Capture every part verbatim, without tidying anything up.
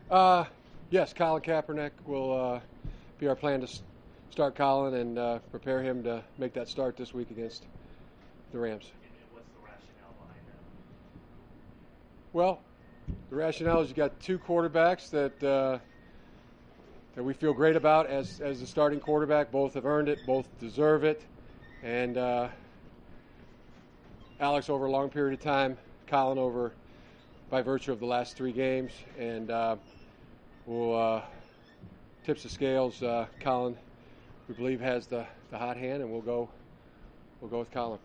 Uh, yes, Colin Kaepernick will uh, be our plan to s- start Colin and uh, prepare him to make that start this week against the Rams. And what's the rationale behind that? Well, the rationale is you got two quarterbacks that uh, that we feel great about as as the starting quarterback. Both have earned it, both deserve it, and uh, Alex over a long period of time, Colin over by virtue of the last three games, and uh, we'll uh, tips the scales. Uh, Colin, we believe, has the, the hot hand, and we'll go we'll go with Colin,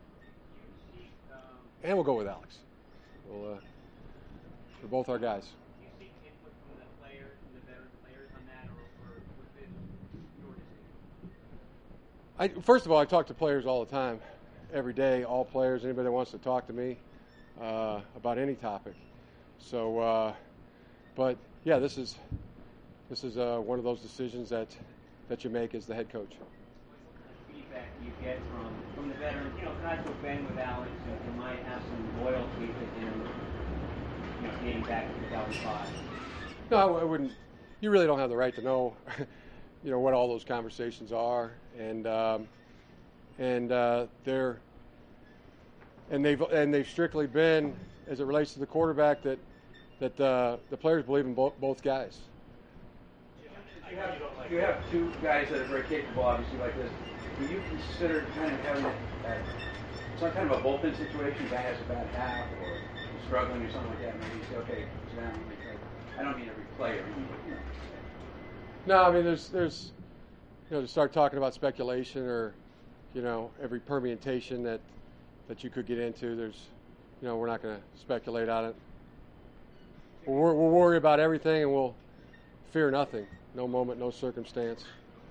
and we'll go with Alex. We'll uh, they're both our guys. Do you seek input from the players, from the veteran players on that, or, or was it your decision? I, first of all, I talk to players all the time, every day. All players, anybody that wants to talk to me uh, about any topic. So, uh, but yeah, this is this is uh, one of those decisions that that you make as the head coach. What feedback do you get from from the veterans? You know, guys who've been with Alex and, and might have some loyalty to him. You know, dating back to two thousand five. No, I, I wouldn't. You really don't have the right to know, you know, what all those conversations are, and um, and uh, they're and they've and they've strictly been, as it relates to the quarterback, that that uh, the players believe in both both guys. You have, you have two guys that are very capable, obviously, like this. Do you consider kind of having a, uh, some kind of a bullpen situation? Guy has a bad half or struggling or something like that. Maybe you say, okay, it's down. I don't mean every player. I mean, you know. No, I mean there's there's you know to start talking about speculation or you know every permutation that that you could get into. There's you know we're not going to speculate on it. We'll, we'll worry about everything and we'll fear nothing. No moment, no circumstance.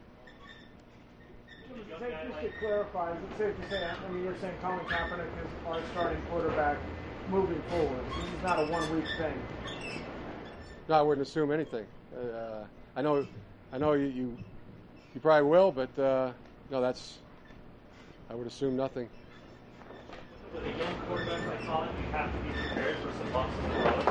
Just to clarify, is it safe to say, I mean, you're saying Colin Kaepernick is our starting quarterback moving forward. This is not a one-week thing. No, I wouldn't assume anything. Uh, I know, I know you, you, you probably will, but uh, no, that's. I would assume nothing. With a young quarterback like Colin, you have to be prepared for some bumps in the road.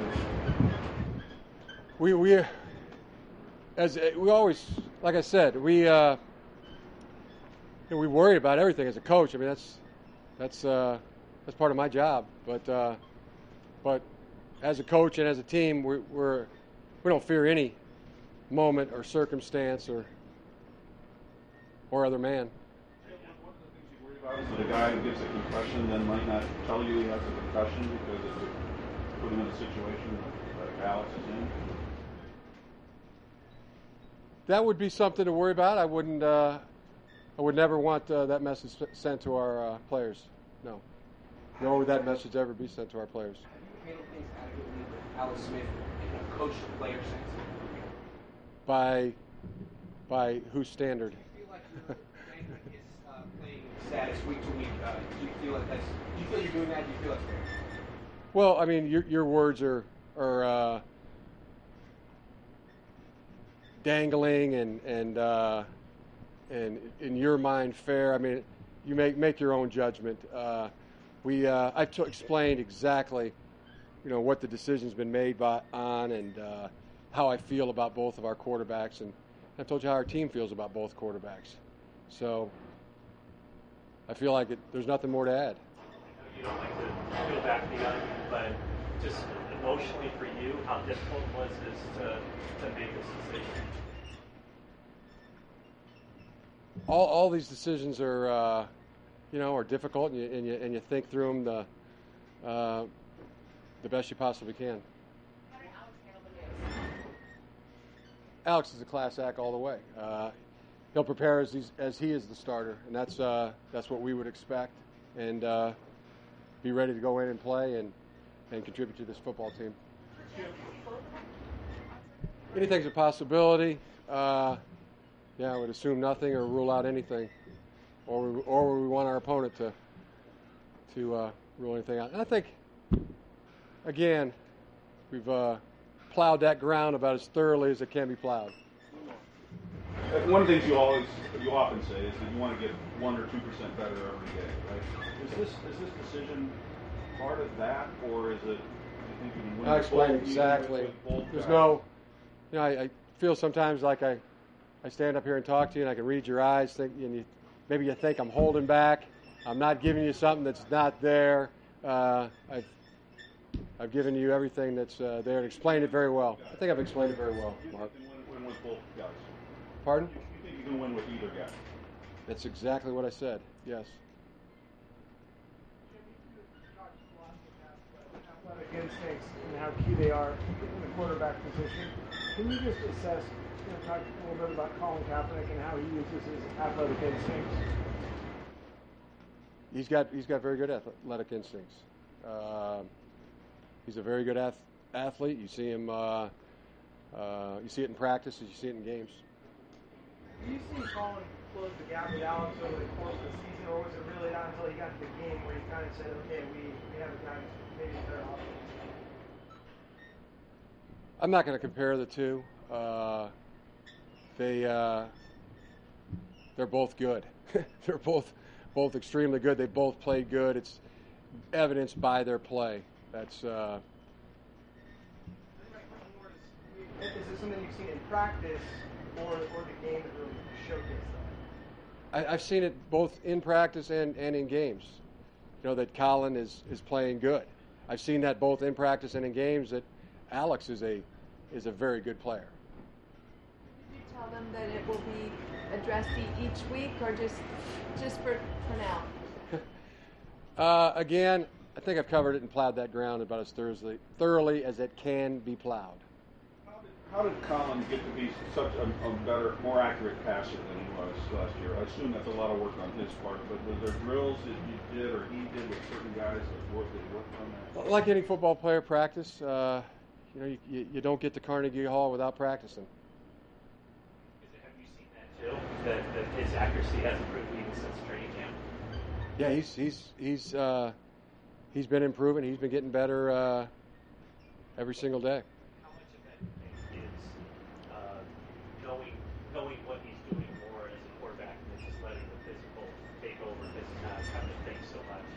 We we, as we always, like I said, we uh, you know, we worry about everything as a coach. I mean, that's that's uh, that's part of my job. But uh, but as a coach and as a team, we, we're we don't fear any moment or circumstance or or other man. One of the things you worry about is that a guy who gets a concussion then might not tell you he has a concussion because it would put him in a situation like Alex is in. That would be something to worry about. I wouldn't. Uh, I would never want uh, that message sent to our uh, players. No. Nor would that message ever be sent to our players. Have you handled things adequately with Alex Smith in a coach to player sense? By by whose standard? Do you feel like you're dangling his uh, playing status week to week? Uh, do you feel like that's? Do you feel you're doing that? Do you feel that's fair? Well, I mean, your your words are are uh, dangling and and uh, and in your mind fair. I mean, you make make your own judgment. Uh, we uh, I t- explained exactly, you know, what the decision's been made by on and uh, how I feel about both of our quarterbacks, and I told you how our team feels about both quarterbacks. So I feel like it, there's nothing more to add. You don't like to peel back the onion, but just emotionally for you, how difficult was this to, to make this decision? All all these decisions are, uh, you know, are difficult, and you and you, and you think through them the uh, the best you possibly can. How did Alex handle the news? Alex is a class act all the way. Uh, he'll prepare as he's, as he is the starter, and that's uh, that's what we would expect, and uh, be ready to go in and play and, and contribute to this football team. Anything's a possibility. Uh, yeah, I would assume nothing or rule out anything, or we, or we want our opponent to to uh, rule anything out. And I think, again, we've uh, plowed that ground about as thoroughly as it can be plowed. One of the things you always, you often say is that you want to get one or two percent better every day, right? Is this is this decision part of that, or is it you think you can win I with explained both- exactly. with both There's guys? no, you know, I, I feel sometimes like I, I stand up here and talk to you, and I can read your eyes, think, and you, maybe you think I'm holding back. I'm not giving you something that's not there. Uh, I've, I've given you everything that's uh, there and explained it very well. I think I've explained it very well, You Mark. think you can win, win with both guys? Pardon? You, you think you can win with either guy? That's exactly what I said. Yes. Athletic instincts and how key they are in the quarterback position. Can you just assess, you know, talk a little bit about Colin Kaepernick and how he uses his athletic instincts? He's got he's got very good athletic instincts. Uh, he's a very good ath- athlete. You see him. Uh, uh, you see it in practice. You see it in games. Do you see Colin close the gap with Alex over the course of the season, or was it really not until he got to the game where he kind of said, okay, we, we have a guy who's maybe a better option? I'm not going to compare the two. Uh, they uh, they're both good. They're both both extremely good. They both played good. It's evidenced by their play. That's. Uh, Is it something you've seen in practice, or, or the game that really showcased that? I, I've seen it both in practice and, and in games. You know that Colin is, is playing good. I've seen that both in practice and in games. That Alex is a is a very good player. Did you tell them that it will be addressed e- each week, or just just for, for now? Uh, again, I think I've covered it and plowed that ground about as thoroughly, thoroughly as it can be plowed. How did, how did Colin get to be such a, a better, more accurate passer than he was last year? I assume that's a lot of work on his part, but were there drills that you did or he did with certain guys that worked, that worked on that? Like any football player, practice. Uh, you know, you, you, you don't get to Carnegie Hall without practicing. Is it, have you seen that too? That, that his accuracy has improved even since training camp? Yeah, he's he's he's uh, he's been improving. He's been getting better uh, every single day. How much of that you think is uh, knowing knowing what he's doing more as a quarterback and just letting the physical take over because he's not having to think so much?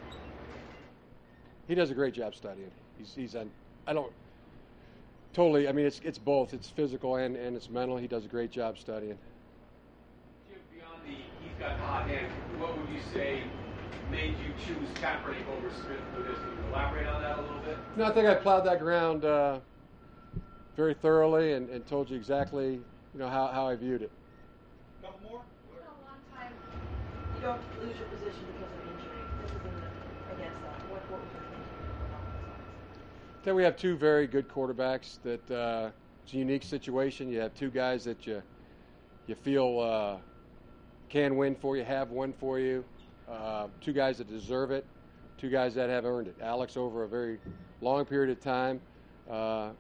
He does a great job studying. He's he's on. I don't totally. I mean, it's it's both. It's physical and, and it's mental. He does a great job studying. Jim, beyond the he's got hot hand, what would you say made you choose Kaepernick over Smith for this? Can you elaborate on that a little bit? No, I think I plowed that ground uh, very thoroughly and, and told you exactly, you know, how, how I viewed it. Couple more? You know, a long time you don't lose your position because of injury. This is in, against that. What, what was your thinking along those lines? Then we have two very good quarterbacks. That uh, it's a unique situation. You have two guys that you you feel uh, can win for you, have won for you. Uh, two guys that deserve it. Two guys that have earned it. Alex over a very long period of time. Uh,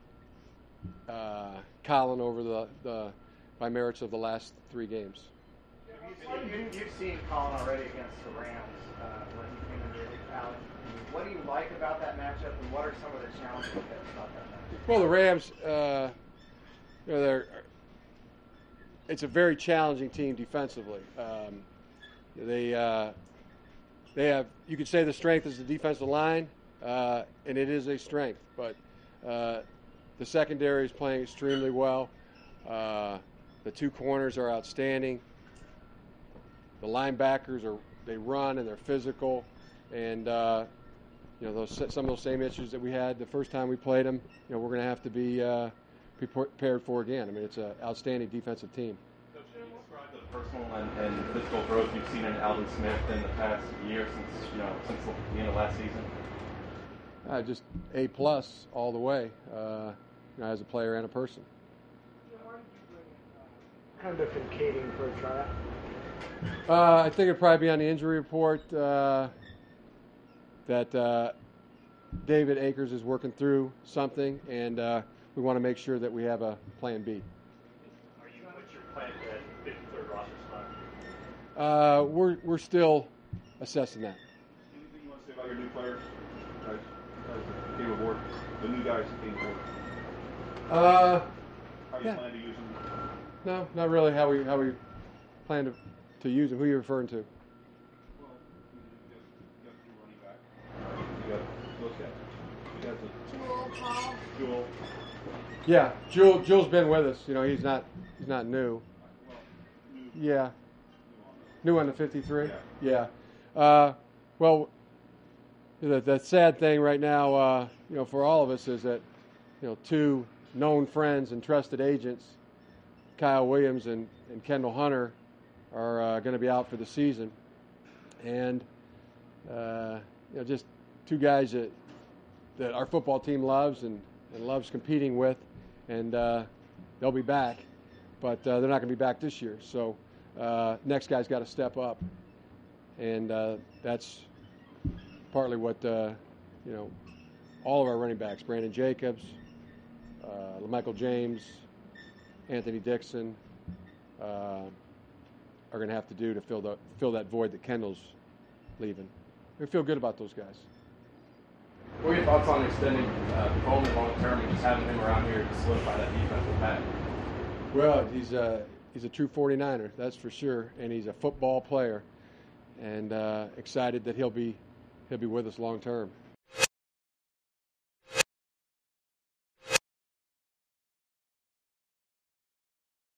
uh, Colin over the, the by merits of the last three games. You, you, you've seen Colin already against the Rams uh, when he came in the league, Alex. What do you like about that matchup, and what are some of the challenges about that matchup? Well, the Rams, uh, you know, they're it's a very challenging team defensively. Um, they uh, they have you could say the strength is the defensive line, uh, and it is a strength, but uh, the secondary is playing extremely well. Uh, the two corners are outstanding. The linebackers are they run and they're physical, and uh, you know those some of those same issues that we had the first time we played them. You know we're going to have to be uh, prepared for again. I mean it's an outstanding defensive team. Coach, can you describe the personal and, and physical growth you've seen in Alvin Smith in the past year since you know since the end of last season? Uh, just A plus all the way, uh, you know, as a player and a person. Hendrick and Kading for a tryout. Uh, I think it'd probably be on the injury report uh, that uh, David Akers is working through something, and uh, we want to make sure that we have a plan B. Are you what's your plan for that fifty-third roster spot? Uh, we're we're still assessing that. Anything you want to say about your new players, guys, guys that came aboard, the new guys that came aboard? Uh, How you yeah. plan to use them? no, not really. How we how we plan to to use them. Who are you referring to? Well, you got, you got two running back. You got those guys. he has a Jewel, Paul. dual. Yeah, Jewel. Jewel's been with us. You know, he's not he's not new. Well, new, Yeah, new on new on the fifty-three. Yeah. Yeah. Uh, well, the, the sad thing right now, uh, you know, for all of us is that, you know, two known friends and trusted agents, Kyle Williams and, and Kendall Hunter, are uh, going to be out for the season, and uh, you know, just two guys that that our football team loves and, and loves competing with, and uh, they'll be back, but uh, they're not going to be back this year. So uh, next guy's got to step up, and uh, that's partly what uh, you know, all of our running backs, Brandon Jacobs, uh, Michael James, Anthony Dixon, uh, are going to have to do to fill the fill that void that Kendall's leaving. We feel good about those guys. What are your thoughts on extending uh, Coleman long term and just having him around here to solidify that defensive pack? Well, he's a he's a true forty-niner, that's for sure, and he's a football player, and uh, excited that he'll be he'll be with us long term.